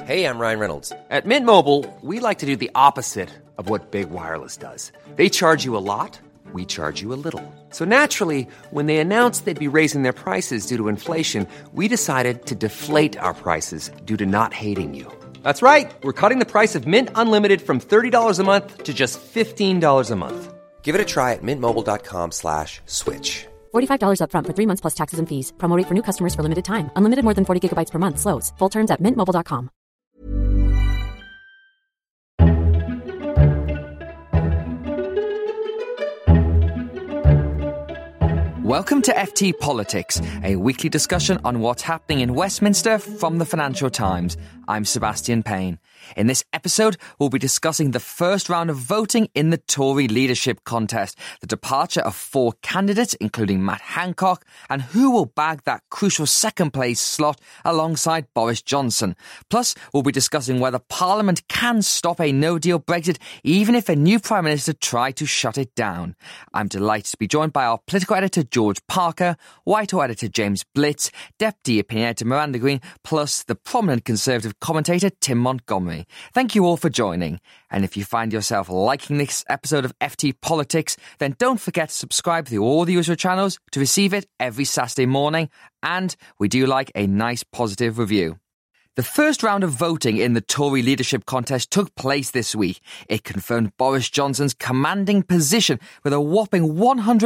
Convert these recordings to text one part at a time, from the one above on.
Hey, I'm Ryan Reynolds. At Mint Mobile, we like to do the opposite of what Big Wireless does. They charge you a lot, we charge you a little. So naturally, when they announced they'd be raising their prices due to inflation, we decided to deflate our prices due to not hating you. That's right. We're cutting the price of Mint Unlimited from $30 a month to just $15 a month. Give it a try at mintmobile.com/switch. $45 up front for 3 months plus taxes and fees. Promo rate for new customers for limited time. Unlimited more than 40 gigabytes per month. Slows full terms at mintmobile.com. Welcome to FT Politics, a weekly discussion on what's happening in Westminster from the Financial Times. I'm Sebastian Payne. In this episode, we'll be discussing the first round of voting in the Tory leadership contest, the departure of 4 candidates, including Matt Hancock, and who will bag that crucial second-place slot alongside Boris Johnson. Plus, we'll be discussing whether Parliament can stop a no-deal Brexit, even if a new Prime Minister tried to shut it down. I'm delighted to be joined by our political editor, George Parker, Whitehall editor, James Blitz, deputy opinion editor, Miranda Green, plus the prominent Conservative commentator, Tim Montgomery. Thank you all for joining. And if you find yourself liking this episode of FT Politics, then don't forget to subscribe through all the usual channels to receive it every Saturday morning. And we do like a nice positive review. The first round of voting in the Tory leadership contest took place this week. It confirmed Boris Johnson's commanding position with a whopping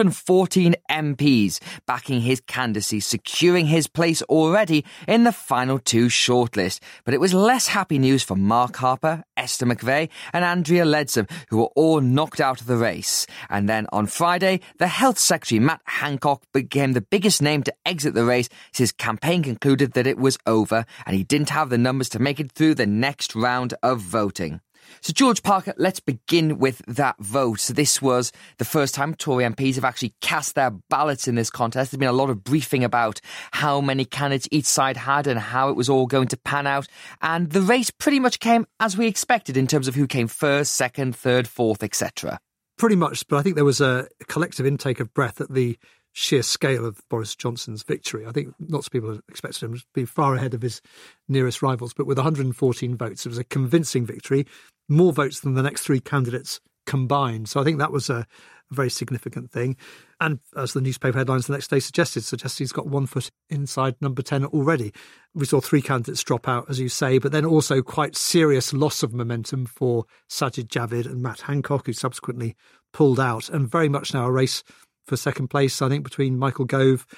114 MPs backing his candidacy, securing his place already in the final 2 shortlist. But it was less happy news for Mark Harper, Esther McVey and Andrea Leadsom, who were all knocked out of the race. And then on Friday, the Health Secretary, Matt Hancock, became the biggest name to exit the race as his campaign concluded that it was over and he didn't have the numbers to make it through the next round of voting. So, George Parker, let's begin with that vote. So this was the first time Tory MPs have actually cast their ballots in this contest. There's been a lot of briefing about how many candidates each side had and how it was all going to pan out. And the race pretty much came as we expected in terms of who came first, second, third, fourth, etc. Pretty much, but I think there was a collective intake of breath at the sheer scale of Boris Johnson's victory. I think lots of people expected him to be far ahead of his nearest rivals, but with 114 votes, it was a convincing victory, more votes than the next 3 candidates combined. So I think that was a very significant thing. And as the newspaper headlines the next day suggested he's got 1 foot inside number 10 already. We saw 3 candidates drop out, as you say, but then also quite serious loss of momentum for Sajid Javid and Matt Hancock, who subsequently pulled out, and very much now a race for second place, I think, between Michael Gove,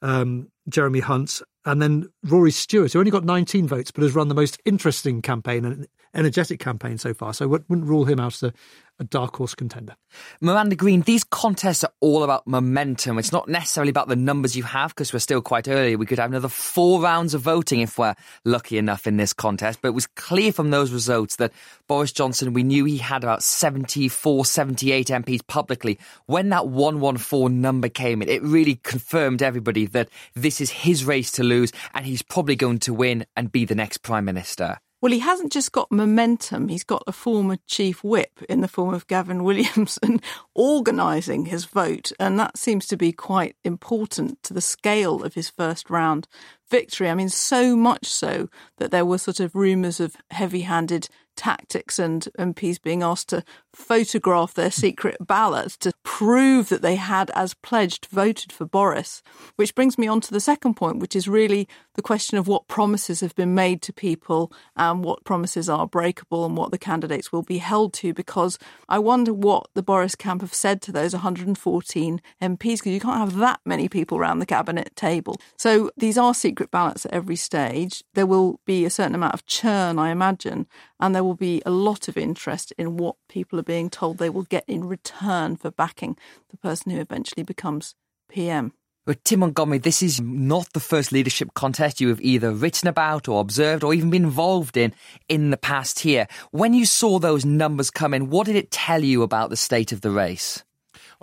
Jeremy Hunt, and then Rory Stewart, who only got 19 votes, but has run the most interesting campaign and energetic campaign so far. So wouldn't rule him out as a dark horse contender. Miranda Green, these contests are all about momentum. It's not necessarily about the numbers you have, because we're still quite early. We could have another 4 rounds of voting if we're lucky enough in this contest. But it was clear from those results that Boris Johnson, we knew he had about 74, 78 MPs publicly. When that 114 number came in, it really confirmed everybody that this is his race to lose and he's probably going to win and be the next Prime Minister. Well, he hasn't just got momentum, he's got a former chief whip in the form of Gavin Williamson organising his vote, and that seems to be quite important to the scale of his first round victory. I mean, so much so that there were sort of rumours of heavy-handed tactics and MPs being asked to photograph their secret ballots to prove that they had, as pledged, voted for Boris. Which brings me on to the second point, which is really the question of what promises have been made to people and what promises are breakable and what the candidates will be held to, because I wonder what the Boris camp have said to those 114 MPs, because you can't have that many people around the cabinet table. So these are secret ballots at every stage. There will be a certain amount of churn, I imagine, and there will be a lot of interest in what people are being told they will get in return for backing the person who eventually becomes PM. But Tim Montgomery, this is not the first leadership contest you have either written about or observed or even been involved in the past here. When you saw those numbers come in, what did it tell you about the state of the race?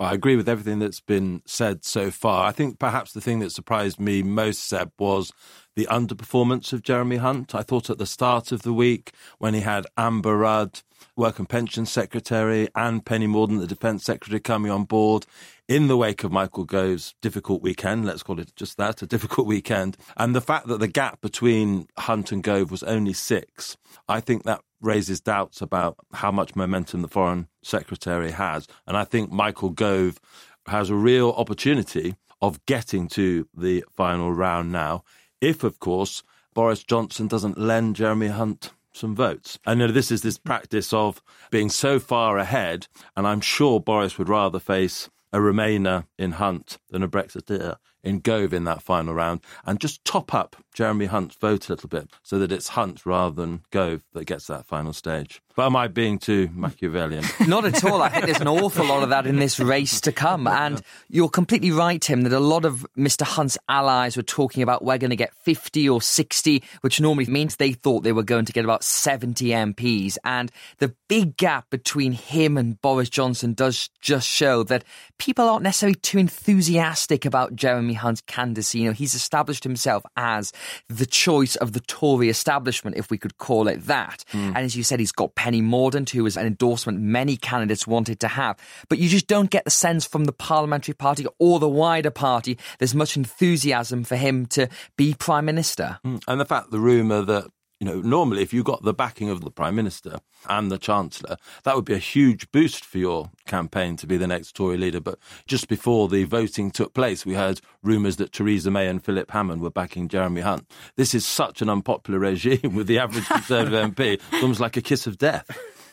I agree with everything that's been said so far. I think perhaps the thing that surprised me most, Seb, was the underperformance of Jeremy Hunt. I thought at the start of the week, when he had Amber Rudd, Work and Pension Secretary, and Penny Mordaunt, the Defence Secretary, coming on board in the wake of Michael Gove's difficult weekend, let's call it just that, a difficult weekend, and the fact that the gap between Hunt and Gove was only 6, I think that raises doubts about how much momentum the Foreign Secretary has. And I think Michael Gove has a real opportunity of getting to the final round now, if, of course, Boris Johnson doesn't lend Jeremy Hunt some votes. I know this is this practice of being so far ahead, and I'm sure Boris would rather face a Remainer in Hunt than a Brexiteer in Gove in that final round, and just top up Jeremy Hunt's vote a little bit so that it's Hunt rather than Gove that gets that final stage. But am I being too Machiavellian? Not at all. I think there's an awful lot of that in this race to come. And you're completely right, Tim, that a lot of Mr. Hunt's allies were talking about we're going to get 50 or 60, which normally means they thought they were going to get about 70 MPs. And the big gap between him and Boris Johnson does just show that people aren't necessarily too enthusiastic about Jeremy Hunt's candidacy. You know, he's established himself as the choice of the Tory establishment, if we could call it that. And as you said, he's got Penny Mordaunt, who is an endorsement many candidates wanted to have. But you just don't get the sense from the Parliamentary Party or the wider party there's much enthusiasm for him to be Prime Minister. And the fact, the rumour that, you know, normally if you got the backing of the Prime Minister and the Chancellor, that would be a huge boost for your campaign to be the next Tory leader. But just before the voting took place, we heard rumours that Theresa May and Philip Hammond were backing Jeremy Hunt. This is such an unpopular regime with the average Conservative MP. It's almost like a kiss of death.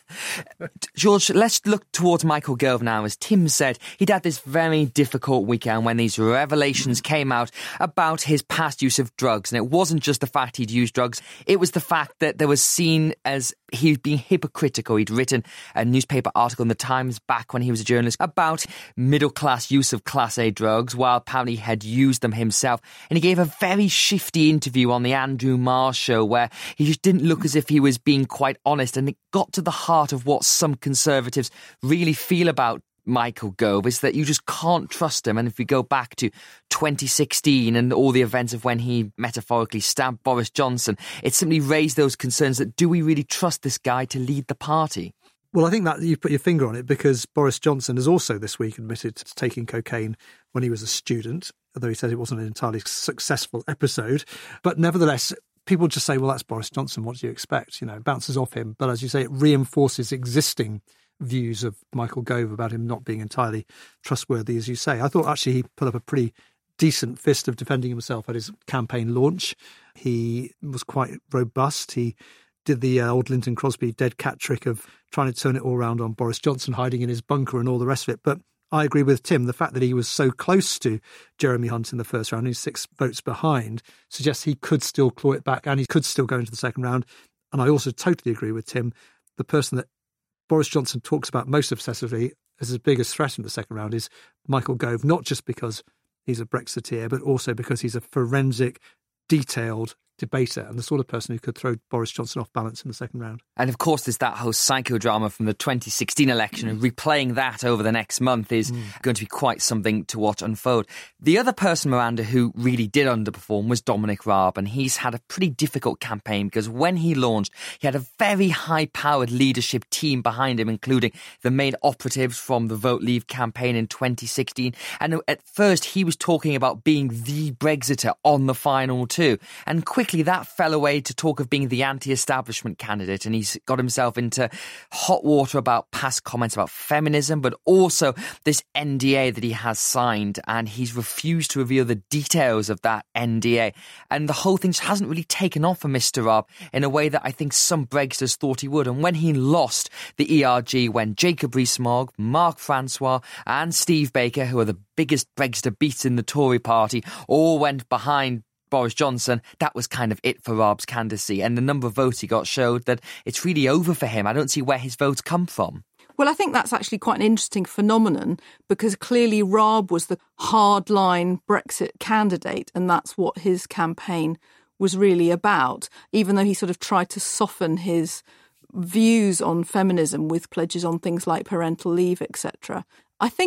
George, let's look towards Michael Gove now. As Tim said, he'd had this very difficult weekend when these revelations came out about his past use of drugs. And it wasn't just the fact he'd used drugs, it was the fact that there was seen as he'd been hypocritical. He'd written a newspaper article in The Times back when he was a journalist about middle-class use of Class A drugs, while apparently he had used them himself. And he gave a very shifty interview on the Andrew Marr show where he just didn't look as if he was being quite honest. And it got to the heart of what some Conservatives really feel about Michael Gove, is that you just can't trust him. And if we go back to 2016 and all the events of when he metaphorically stabbed Boris Johnson, it simply raised those concerns that do we really trust this guy to lead the party? Well, I think that you've put your finger on it, because Boris Johnson has also this week admitted to taking cocaine when he was a student, although he said it wasn't an entirely successful episode. But nevertheless, people just say, well, that's Boris Johnson. What do you expect? You know, it bounces off him. But as you say, it reinforces existing views of Michael Gove about him not being entirely trustworthy, as you say. I thought actually he put up a pretty decent fist of defending himself at his campaign launch. He was quite robust. He did the old Linton Crosby dead cat trick of trying to turn it all around on Boris Johnson, hiding in his bunker and all the rest of it. But I agree with Tim. The fact that he was so close to Jeremy Hunt in the first round, he's 6 votes behind, suggests he could still claw it back and he could still go into the second round. And I also totally agree with Tim. The person that Boris Johnson talks about most obsessively as his biggest threat in the second round is Michael Gove, not just because he's a Brexiteer, but also because he's a forensic, detailed debater and the sort of person who could throw Boris Johnson off balance in the second round. And of course, there's that whole psychodrama from the 2016 election, and replaying that over the next month is going to be quite something to watch unfold. The other person, Miranda, who really did underperform was Dominic Raab, and he's had a pretty difficult campaign because when he launched, he had a very high-powered leadership team behind him, including the main operatives from the Vote Leave campaign in 2016. And at first, he was talking about being the Brexiter on the final two, and quickly that fell away to talk of being the anti-establishment candidate, and he's got himself into hot water about past comments about feminism, but also this NDA that he has signed, and he's refused to reveal the details of that NDA. And the whole thing just hasn't really taken off for Mr. Raab in a way that I think some Brexiters thought he would. And when he lost the ERG, when Jacob Rees-Mogg, Mark Francois and Steve Baker, who are the biggest Brexiter beats in the Tory party, all went behind Boris Johnson, that was kind of it for Raab's candidacy. And the number of votes he got showed that it's really over for him. I don't see where his votes come from. Well, I think that's actually quite an interesting phenomenon, because clearly Raab was the hardline Brexit candidate, and that's what his campaign was really about, even though he sort of tried to soften his views on feminism with pledges on things like parental leave, etc. I think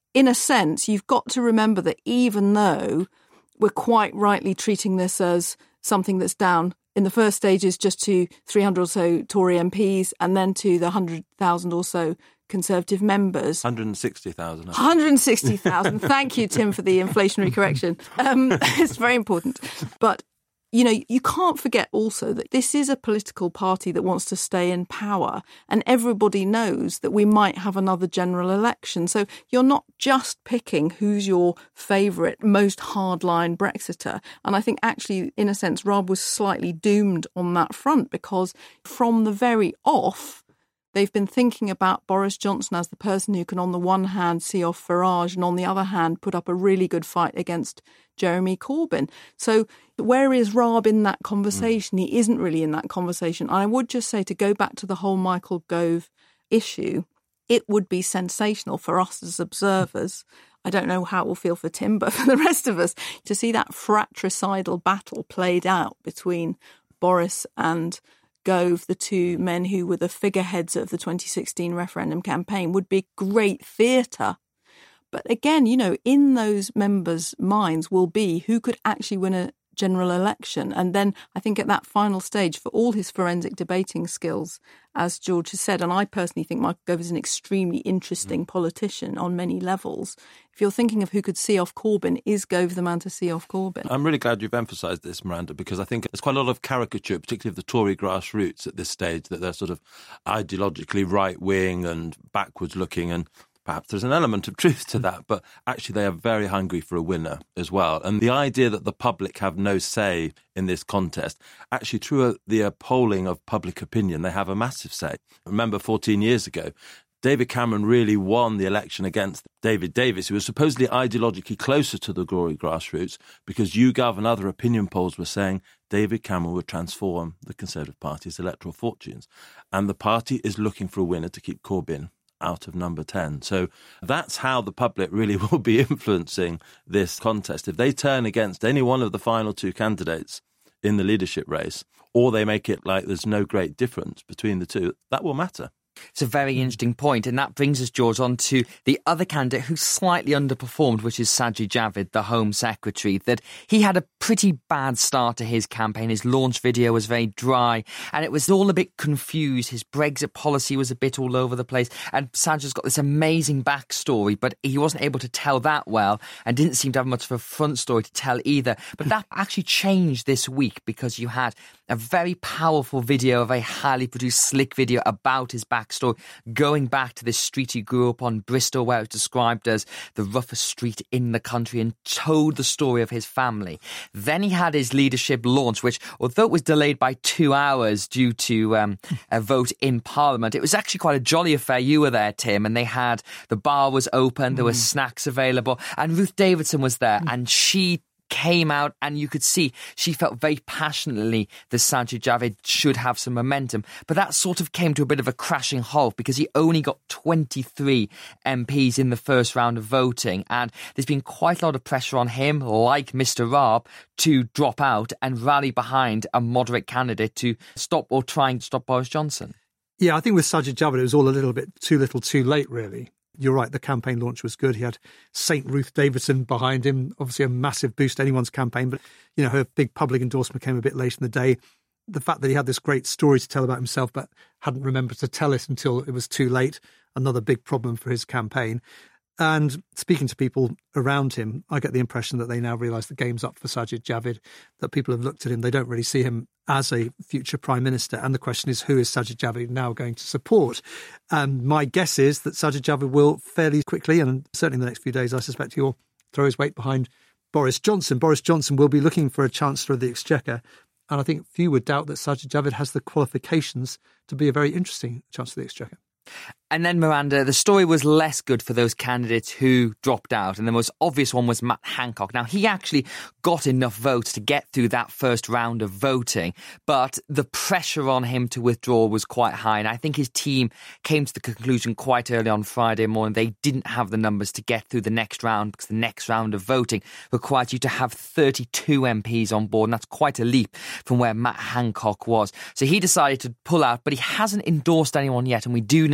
in a sense, you've got to remember that even though we're quite rightly treating this as something that's down in the first stages just to 300 or so Tory MPs and then to the 100,000 or so Conservative members. 160,000. 160,000. Thank you, Tim, for the inflationary correction. It's very important. But, you know, you can't forget also that this is a political party that wants to stay in power, and everybody knows that we might have another general election. So you're not just picking who's your favourite, most hardline Brexiter. And I think actually, in a sense, Raab was slightly doomed on that front, because from the very off, they've been thinking about Boris Johnson as the person who can, on the one hand, see off Farage and on the other hand, put up a really good fight against Jeremy Corbyn. So where is Raab in that conversation? He isn't really in that conversation. And I would just say, to go back to the whole Michael Gove issue, it would be sensational for us as observers. I don't know how it will feel for Tim, but for the rest of us, to see that fratricidal battle played out between Boris and Gove, the two men who were the figureheads of the 2016 referendum campaign, would be great theatre. But again, you know, in those members' minds will be who could actually win a general election. And then I think at that final stage, for all his forensic debating skills, as George has said, and I personally think Michael Gove is an extremely interesting politician on many levels. If you're thinking of who could see off Corbyn, is Gove the man to see off Corbyn? I'm really glad you've emphasised this, Miranda, because I think there's quite a lot of caricature, particularly of the Tory grassroots at this stage, that they're sort of ideologically right-wing and backwards-looking, and perhaps there's an element of truth to that, but actually they are very hungry for a winner as well. And the idea that the public have no say in this contest, actually through the polling of public opinion, they have a massive say. Remember 14 years ago, David Cameron really won the election against David Davis, who was supposedly ideologically closer to the Tory grassroots, because YouGov and other opinion polls were saying David Cameron would transform the Conservative Party's electoral fortunes. And the party is looking for a winner to keep Corbyn out of number 10. So that's how the public really will be influencing this contest. If they turn against any one of the final two candidates in the leadership race, or they make it like there's no great difference between the two, that will matter. It's a very interesting point, and that brings us, George, on to the other candidate who slightly underperformed, which is Sajid Javid, the Home Secretary. That he had a pretty bad start to his campaign. His launch video was very dry, and it was all a bit confused. His Brexit policy was a bit all over the place, and Sajid's got this amazing backstory, but he wasn't able to tell that well, and didn't seem to have much of a front story to tell either. But that actually changed this week, because you had a very powerful video, a very highly produced, slick video about his backstory, going back to this street he grew up on, Bristol, where it was described as the roughest street in the country, and told the story of his family. Then he had his leadership launch, which, although it was delayed by 2 hours due to a vote in Parliament, it was actually quite a jolly affair. You were there, Tim, and the bar was open, there were snacks available, and Ruth Davidson was there, and she came out, and you could see she felt very passionately that Sajid Javid should have some momentum. But that sort of came to a bit of a crashing halt, because he only got 23 MPs in the first round of voting. And there's been quite a lot of pressure on him, like Mr. Raab, to drop out and rally behind a moderate candidate to stop, or trying to stop, Boris Johnson. Yeah, I think with Sajid Javid, it was all a little bit too little too late, really. You're right, the campaign launch was good. He had St. Ruth Davidson behind him, obviously a massive boost to anyone's campaign, but, you know, her big public endorsement came a bit late in the day. The fact that he had this great story to tell about himself but hadn't remembered to tell it until it was too late, another big problem for his campaign. And speaking to people around him, I get the impression that they now realise the game's up for Sajid Javid, that people have looked at him. They don't really see him as a future Prime Minister. And the question is, who is Sajid Javid now going to support? And my guess is that Sajid Javid will fairly quickly, and certainly in the next few days, I suspect he'll throw his weight behind Boris Johnson. Boris Johnson will be looking for a Chancellor of the Exchequer. And I think few would doubt that Sajid Javid has the qualifications to be a very interesting Chancellor of the Exchequer. And then, Miranda, the story was less good for those candidates who dropped out. And the most obvious one was Matt Hancock. Now, he actually got enough votes to get through that first round of voting, but the pressure on him to withdraw was quite high. And I think his team came to the conclusion quite early on Friday morning they didn't have the numbers to get through the next round, because the next round of voting required you to have 32 MPs on board. And that's quite a leap from where Matt Hancock was. So he decided to pull out, but he hasn't endorsed anyone yet. And we do know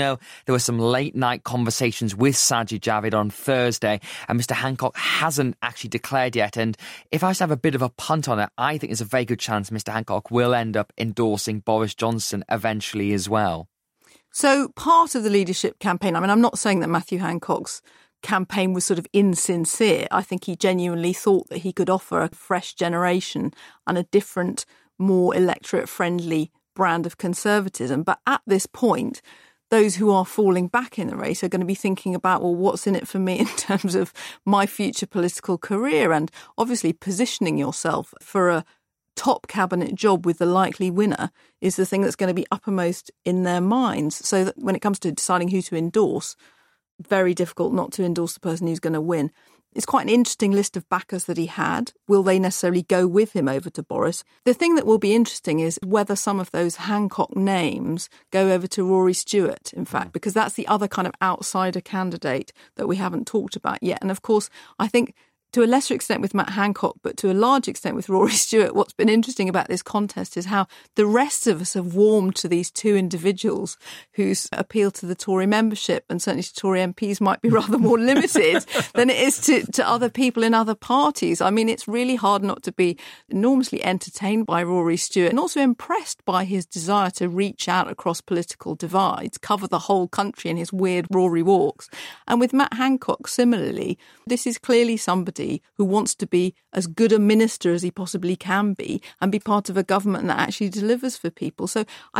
there were some late night conversations with Sajid Javid on Thursday, and Mr Hancock hasn't actually declared yet. And if I was to have a bit of a punt on it, I think there's a very good chance Mr Hancock will end up endorsing Boris Johnson eventually as well. So part of the leadership campaign, I mean, I'm not saying that Matthew Hancock's campaign was sort of insincere. I think he genuinely thought that he could offer a fresh generation and a different, more electorate-friendly brand of conservatism. But at this point, those who are falling back in the race are going to be thinking about, well, what's in it for me in terms of my future political career? And obviously positioning yourself for a top cabinet job with the likely winner is the thing that's going to be uppermost in their minds. So that when it comes to deciding who to endorse, very difficult not to endorse the person who's going to win. It's quite an interesting list of backers that he had. Will they necessarily go with him over to Boris? The thing that will be interesting is whether some of those Hancock names go over to Rory Stewart, in fact, because that's the other kind of outsider candidate that we haven't talked about yet. And of course, I think to a lesser extent with Matt Hancock, but to a large extent with Rory Stewart, what's been interesting about this contest is how the rest of us have warmed to these two individuals whose appeal to the Tory membership and certainly to Tory MPs might be rather more limited than it is to other people in other parties. I mean, it's really hard not to be enormously entertained by Rory Stewart and also impressed by his desire to reach out across political divides, cover the whole country in his weird Rory walks. And with Matt Hancock, similarly, this is clearly somebody who wants to be as good a minister as he possibly can be and be part of a government that actually delivers for people. So I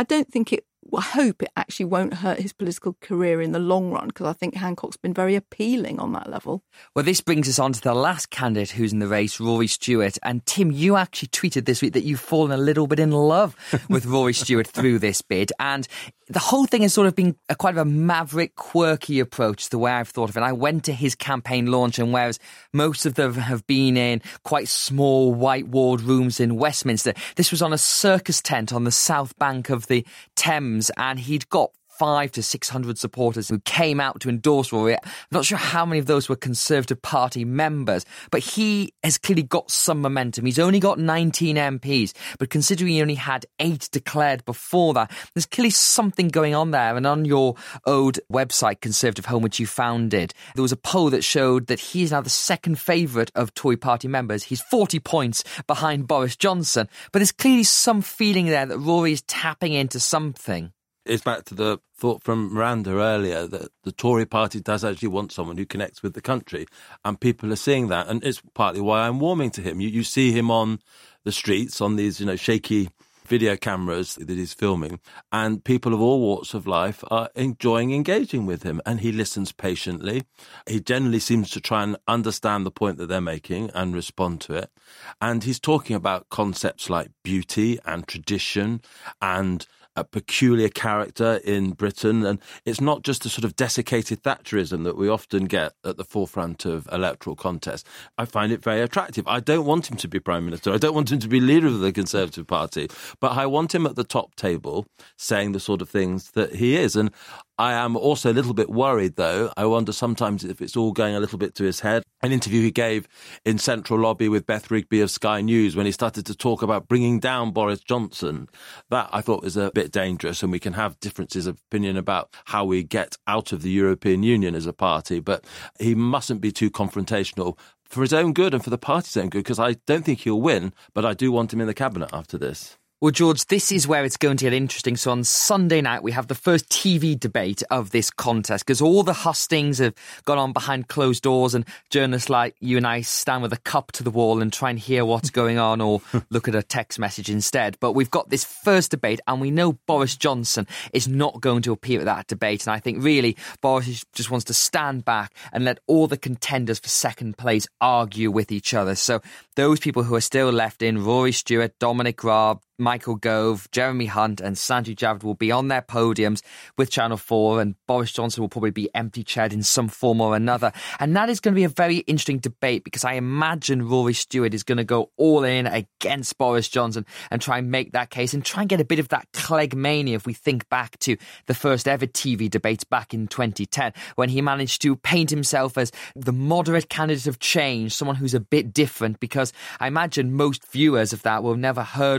hope it actually won't hurt his political career in the long run, because I think Hancock's been very appealing on that level. Well, this brings us on to the last candidate who's in the race, Rory Stewart. And Tim, you actually tweeted this week that you've fallen a little bit in love with Rory Stewart through this bid. And the whole thing has sort of been quite a maverick, quirky approach, the way I've thought of it. I went to his campaign launch, and whereas most of them have been in quite small white-walled rooms in Westminster, this was on a circus tent on the south bank of the Thames, and he'd got 500 to 600 supporters who came out to endorse Rory. I'm not sure how many of those were Conservative Party members, but he has clearly got some momentum. He's only got 19 MPs, but considering he only had 8 declared before that, there's clearly something going on there. And on your old website, Conservative Home, which you founded, there was a poll that showed that he is now the second favourite of Tory Party members. He's 40 points behind Boris Johnson, but there's clearly some feeling there that Rory is tapping into something. It's back to the thought from Miranda earlier that the Tory party does actually want someone who connects with the country, and people are seeing that, and it's partly why I'm warming to him. You see him on the streets on these, shaky video cameras that he's filming, and people of all walks of life are enjoying engaging with him, and he listens patiently. He generally seems to try and understand the point that they're making and respond to it. And he's talking about concepts like beauty and tradition and a peculiar character in Britain. And it's not just the sort of desiccated Thatcherism that we often get at the forefront of electoral contests. I find it very attractive. I don't want him to be Prime Minister. I don't want him to be leader of the Conservative Party. But I want him at the top table saying the sort of things that he is. And I am also a little bit worried, though. I wonder sometimes if it's all going a little bit to his head. An interview he gave in Central Lobby with Beth Rigby of Sky News when he started to talk about bringing down Boris Johnson, that I thought was a bit dangerous, and we can have differences of opinion about how we get out of the European Union as a party, but he mustn't be too confrontational for his own good and for the party's own good, because I don't think he'll win, but I do want him in the cabinet after this. Well, George, this is where it's going to get interesting. So on Sunday night, we have the first TV debate of this contest, because all the hustings have gone on behind closed doors, and journalists like you and I stand with a cup to the wall and try and hear what's going on or look at a text message instead. But we've got this first debate, and we know Boris Johnson is not going to appear at that debate. And I think really Boris just wants to stand back and let all the contenders for second place argue with each other. So those people who are still left in, Rory Stewart, Dominic Raab, Michael Gove, Jeremy Hunt and Sajid Javid will be on their podiums with Channel 4, and Boris Johnson will probably be empty-chaired in some form or another. And that is going to be a very interesting debate, because I imagine Rory Stewart is going to go all in against Boris Johnson and try and make that case and try and get a bit of that Clegg mania if we think back to the first ever TV debates back in 2010, when he managed to paint himself as the moderate candidate of change, someone who's a bit different, because I imagine most viewers of that will have never heard or seen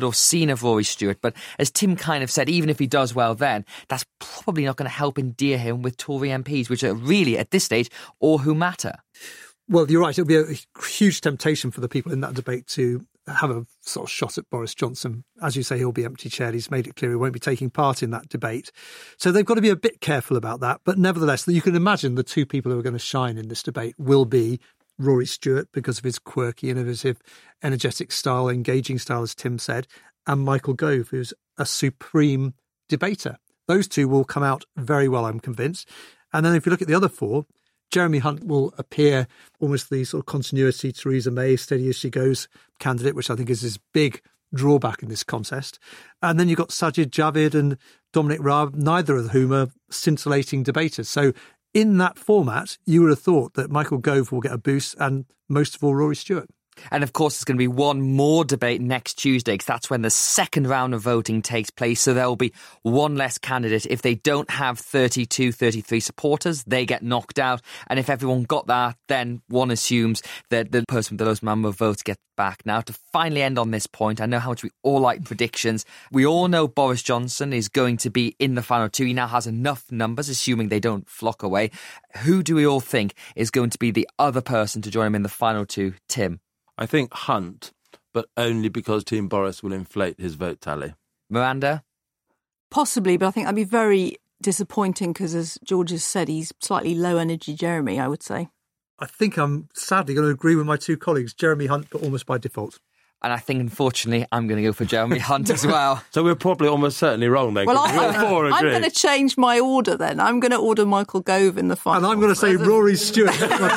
seen of Rory Stewart, but as Tim kind of said, even if he does well then, that's probably not going to help endear him with Tory MPs, which are really, at this stage, all who matter. Well, you're right. It'll be a huge temptation for the people in that debate to have a sort of shot at Boris Johnson. As you say, he'll be empty-chaired. He's made it clear he won't be taking part in that debate. So they've got to be a bit careful about that. But nevertheless, you can imagine the two people who are going to shine in this debate will be Rory Stewart, because of his quirky, innovative, energetic style, engaging style, as Tim said, and Michael Gove, who's a supreme debater. Those two will come out very well, I'm convinced. And then if you look at the other four, Jeremy Hunt will appear almost the sort of continuity Theresa May, steady as she goes candidate, which I think is his big drawback in this contest. And then you've got Sajid Javid and Dominic Raab, neither of whom are scintillating debaters. So in that format, you would have thought that Michael Gove will get a boost, and most of all, Rory Stewart. And of course, there's going to be one more debate next Tuesday, because that's when the second round of voting takes place. So there will be one less candidate. If they don't have 32, 33 supporters, they get knocked out. And if everyone got that, then one assumes that the person with the lowest number of votes gets back. Now, to finally end on this point, I know how much we all like predictions. We all know Boris Johnson is going to be in the final two. He now has enough numbers, assuming they don't flock away. Who do we all think is going to be the other person to join him in the final two? Tim? I think Hunt, but only because Team Boris will inflate his vote tally. Miranda? Possibly, but I think that'd be very disappointing because, as George has said, he's slightly low energy Jeremy, I would say. I think I'm sadly going to agree with my two colleagues, Jeremy Hunt, but almost by default. And I think, unfortunately, I'm going to go for Jeremy Hunt as well. So we're probably almost certainly wrong then. Well, I'm going to change my order then. I'm going to order Michael Gove in the final. And I'm going to say Rory Stewart.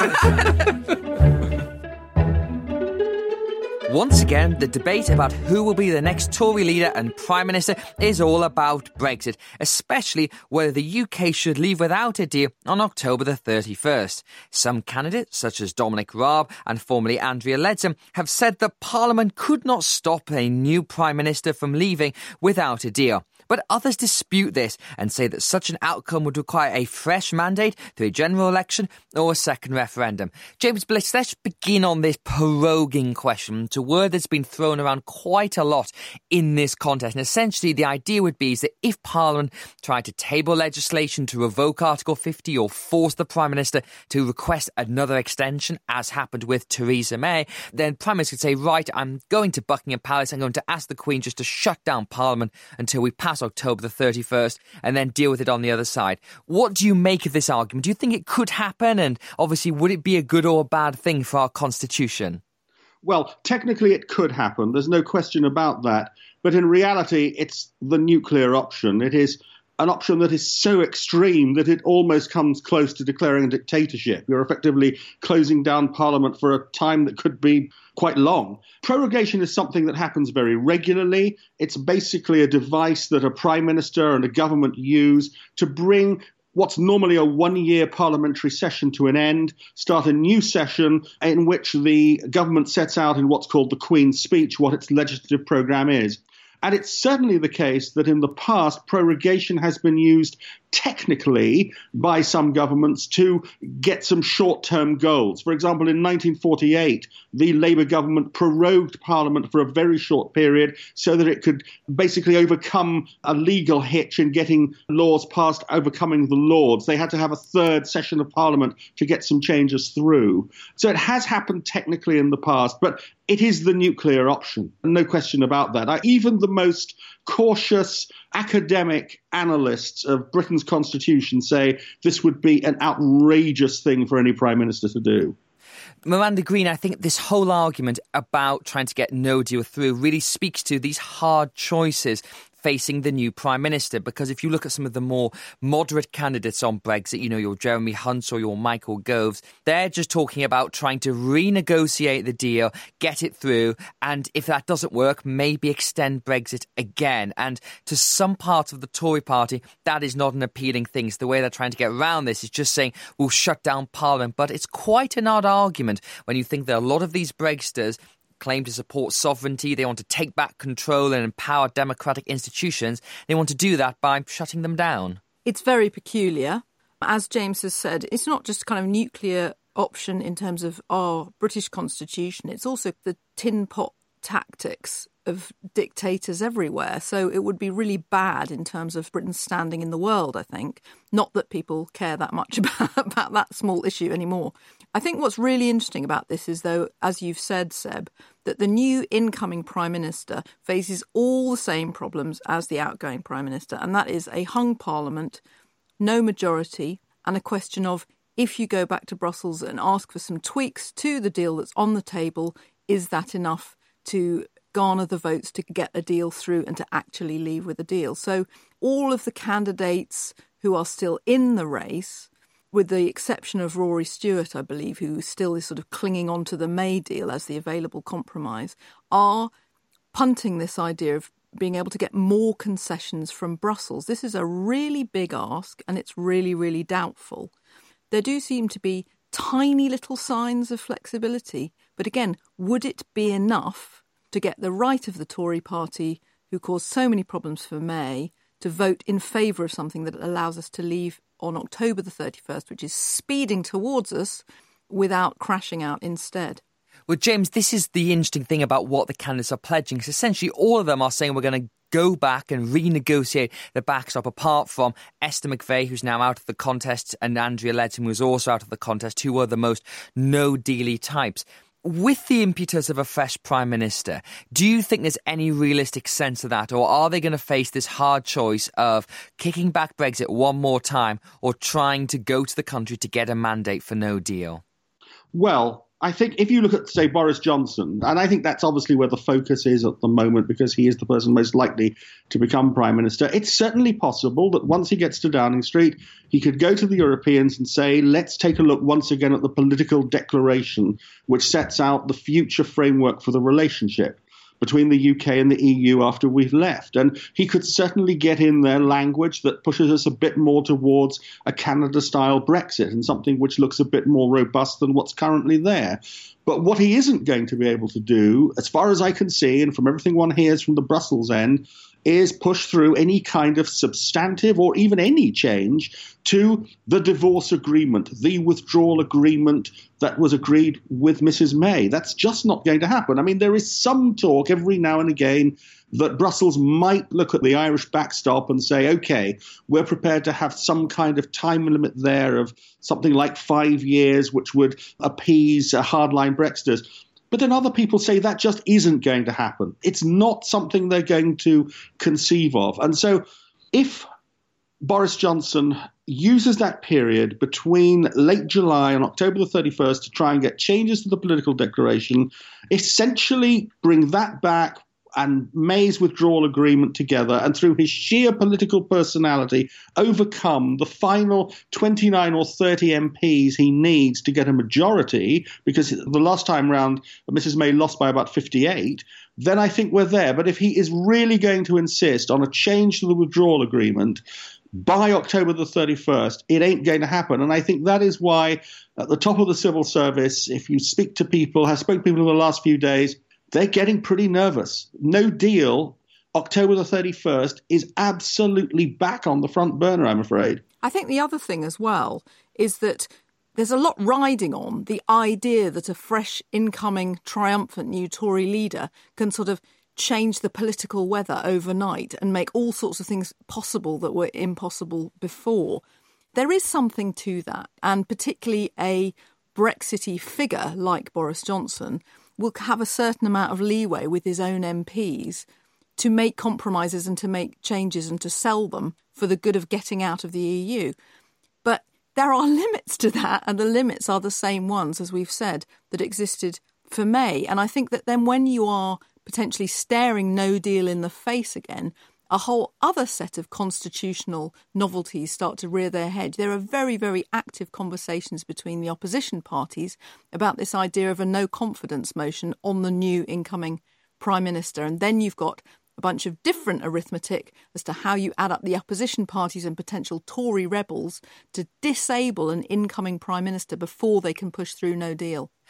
Once again, the debate about who will be the next Tory leader and Prime Minister is all about Brexit, especially whether the UK should leave without a deal on October the 31st. Some candidates, such as Dominic Raab and formerly Andrea Leadsom, have said that Parliament could not stop a new Prime Minister from leaving without a deal. But others dispute this and say that such an outcome would require a fresh mandate through a general election or a second referendum. James Bliss, let's begin on this proroguing question. It's a word that's been thrown around quite a lot in this contest. And essentially, the idea would be is that if Parliament tried to table legislation to revoke Article 50 or force the Prime Minister to request another extension, as happened with Theresa May, then Prime Minister could say, right, I'm going to Buckingham Palace, I'm going to ask the Queen just to shut down Parliament until we pass October the 31st and then deal with it on the other side. What do you make of this argument? Do you think it could happen? And obviously, would it be a good or a bad thing for our constitution? Well, technically it could happen. There's no question about that. But in reality, it's the nuclear option. It is an option that is so extreme that it almost comes close to declaring a dictatorship. You're effectively closing down Parliament for a time that could be quite long. Prorogation is something that happens very regularly. It's basically a device that a prime minister and a government use to bring what's normally a one-year parliamentary session to an end, start a new session in which the government sets out in what's called the Queen's Speech what its legislative programme is. And it's certainly the case that in the past, prorogation has been used technically by some governments to get some short-term goals. For example, in 1948, the Labour government prorogued Parliament for a very short period so that it could basically overcome a legal hitch in getting laws passed, overcoming the Lords. They had to have a third session of Parliament to get some changes through. So it has happened technically in the past, but it is the nuclear option. No question about that. Even the most cautious academic analysts of Britain's constitution say this would be an outrageous thing for any prime minister to do. Miranda Green, I think this whole argument about trying to get no deal through really speaks to these hard choices facing the new Prime Minister, because if you look at some of the more moderate candidates on Brexit, you know, your Jeremy Hunts or your Michael Goves, they're just talking about trying to renegotiate the deal, get it through, and if that doesn't work, maybe extend Brexit again. And to some parts of the Tory party, that is not an appealing thing. So the way they're trying to get around this is just saying, we'll shut down Parliament. But it's quite an odd argument when you think that a lot of these Brexiters claim to support sovereignty, they want to take back control and empower democratic institutions. They want to do that by shutting them down. It's very peculiar. As James has said, it's not just kind of nuclear option in terms of our British constitution. It's also the tin pot tactics of dictators everywhere. So it would be really bad in terms of Britain's standing in the world, I think. Not that people care that much about that small issue anymore. I think what's really interesting about this is, though, as you've said, Seb, that the new incoming Prime Minister faces all the same problems as the outgoing Prime Minister, and that is a hung Parliament, no majority, and a question of, if you go back to Brussels and ask for some tweaks to the deal that's on the table, is that enough to garner the votes to get a deal through and to actually leave with a deal? So all of the candidates who are still in the race, with the exception of Rory Stewart, I believe, who still is sort of clinging on to the May deal as the available compromise, are punting this idea of being able to get more concessions from Brussels. This is a really big ask, and it's really, really doubtful. There do seem to be tiny little signs of flexibility, but again, would it be enough to get the right of the Tory party, who caused so many problems for May, to vote in favour of something that allows us to leave on October the 31st, which is speeding towards us, without crashing out instead? Well, James, this is the interesting thing about what the candidates are pledging. So essentially, all of them are saying we're going to go back and renegotiate the backstop, apart from Esther McVey, who's now out of the contest, and Andrea Leadsom, who's also out of the contest, who are the most no-dealy types. With the impetus of a fresh Prime Minister, do you think there's any realistic sense of that? Or are they going to face this hard choice of kicking back Brexit one more time or trying to go to the country to get a mandate for no deal? Well, I think if you look at, say, Boris Johnson, and I think that's obviously where the focus is at the moment because he is the person most likely to become Prime Minister, it's certainly possible that once he gets to Downing Street, he could go to the Europeans and say, let's take a look once again at the political declaration which sets out the future framework for the relationship between the UK and the EU after we've left. And he could certainly get in there language that pushes us a bit more towards a Canada-style Brexit and something which looks a bit more robust than what's currently there. But what he isn't going to be able to do, as far as I can see, and from everything one hears from the Brussels end, is push through any kind of substantive or even any change to the divorce agreement, the withdrawal agreement that was agreed with Mrs. May. That's just not going to happen. I mean, there is some talk every now and again that Brussels might look at the Irish backstop and say, OK, we're prepared to have some kind of time limit there of something like 5 years, which would appease hardline Brexiters. But then other people say that just isn't going to happen. It's not something they're going to conceive of. And so if Boris Johnson uses that period between late July and October the 31st to try and get changes to the political declaration, essentially bring that back and May's withdrawal agreement together, and through his sheer political personality, overcome the final 29 or 30 MPs he needs to get a majority, because the last time round, Mrs. May lost by about 58, then I think we're there. But if he is really going to insist on a change to the withdrawal agreement by October the 31st, it ain't going to happen. And I think that is why at the top of the civil service, if you speak to people, I spoke to people in the last few days, they're getting pretty nervous. No deal, October the 31st, is absolutely back on the front burner, I'm afraid. I think the other thing as well is that there's a lot riding on the idea that a fresh, incoming, triumphant new Tory leader can sort of change the political weather overnight and make all sorts of things possible that were impossible before. There is something to that, and particularly a Brexity figure like Boris Johnson will have a certain amount of leeway with his own MPs to make compromises and to make changes and to sell them for the good of getting out of the EU. But there are limits to that, and the limits are the same ones, as we've said, that existed for May. And I think that then when you are potentially staring no deal in the face again, a whole other set of constitutional novelties start to rear their head. There are very, very active conversations between the opposition parties about this idea of a no-confidence motion on the new incoming Prime Minister. And then you've got a bunch of different arithmetic as to how you add up the opposition parties and potential Tory rebels to disable an incoming Prime Minister before they can push through no deal.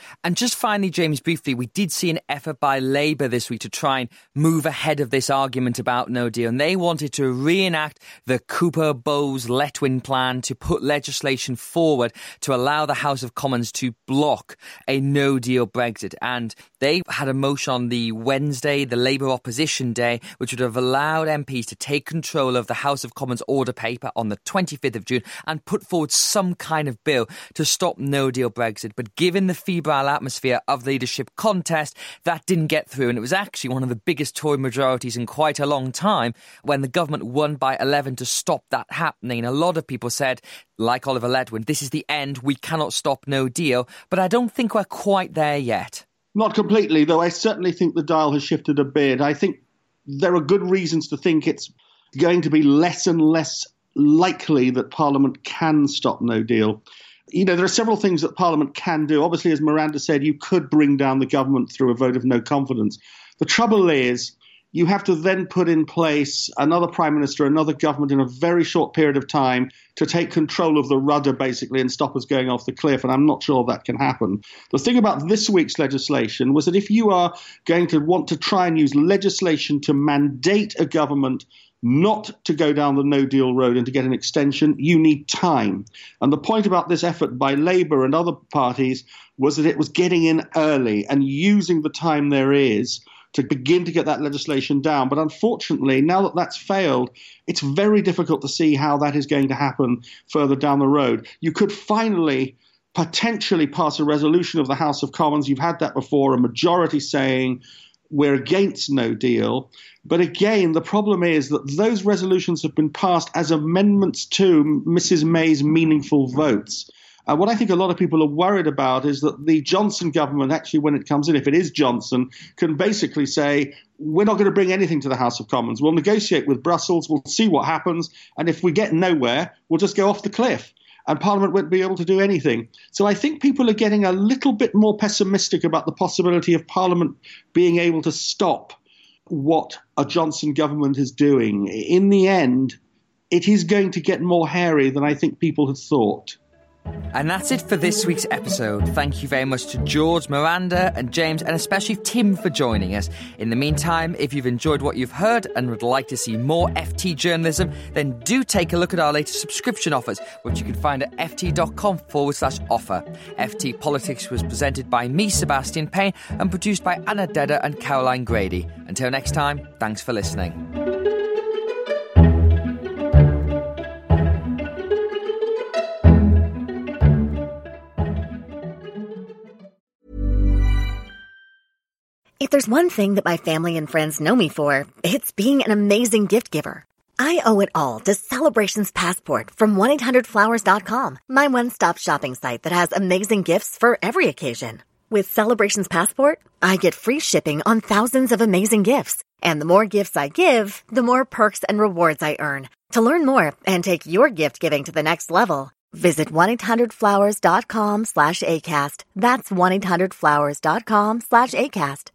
And just finally, James, briefly, we did see an effort by Labour this week to try and move ahead of this argument about no deal. And they wanted to reenact the Cooper-Bowes-Letwin plan to put legislation forward to allow the House of Commons to block a no-deal Brexit. And they had a motion on the Wednesday, the Labour opposition day, which would have allowed MPs to take control of the House of Commons order paper on the 25th of June and put forward some kind of bill to stop no-deal Brexit. But given the febrile atmosphere of the leadership contest, that didn't get through. And it was actually one of the biggest Tory majorities in quite a long time when the government won by 11 to stop that happening. And a lot of people said, like Oliver Letwin, this is the end. We cannot stop no deal. But I don't think we're quite there yet. Not completely, though I certainly think the dial has shifted a bit. I think there are good reasons to think it's going to be less and less likely that Parliament can stop no deal. You know, there are several things that Parliament can do. Obviously, as Miranda said, you could bring down the government through a vote of no confidence. The trouble is, you have to then put in place another prime minister, another government in a very short period of time to take control of the rudder, basically, and stop us going off the cliff. And I'm not sure that can happen. The thing about this week's legislation was that if you are going to want to try and use legislation to mandate a government not to go down the no-deal road and to get an extension, you need time. And the point about this effort by Labour and other parties was that it was getting in early and using the time there is to begin to get that legislation down. But unfortunately, now that that's failed, it's very difficult to see how that is going to happen further down the road. You could finally potentially pass a resolution of the House of Commons. You've had that before, a majority saying we're against no deal. But again, the problem is that those resolutions have been passed as amendments to Mrs. May's meaningful votes. What I think a lot of people are worried about is that the Johnson government, actually, when it comes in, if it is Johnson, can basically say, we're not going to bring anything to the House of Commons. We'll negotiate with Brussels. We'll see what happens. And if we get nowhere, we'll just go off the cliff. And Parliament won't be able to do anything. So I think people are getting a little bit more pessimistic about the possibility of Parliament being able to stop what a Johnson government is doing. In the end, it is going to get more hairy than I think people had thought. And that's it for this week's episode. Thank you very much to George, Miranda and James, and especially Tim for joining us. In the meantime, if you've enjoyed what you've heard and would like to see more FT journalism, then do take a look at our latest subscription offers, which you can find at ft.com/offer. FT Politics was presented by me, Sebastian Payne, and produced by Anna Dedder and Caroline Grady. Until next time, thanks for listening. If there's one thing that my family and friends know me for, it's being an amazing gift giver. I owe it all to Celebrations Passport from 1-800-Flowers.com, my one-stop shopping site that has amazing gifts for every occasion. With Celebrations Passport, I get free shipping on thousands of amazing gifts. And the more gifts I give, the more perks and rewards I earn. To learn more and take your gift giving to the next level, visit 1-800-Flowers.com/ACAST. That's 1-800-Flowers.com/ACAST.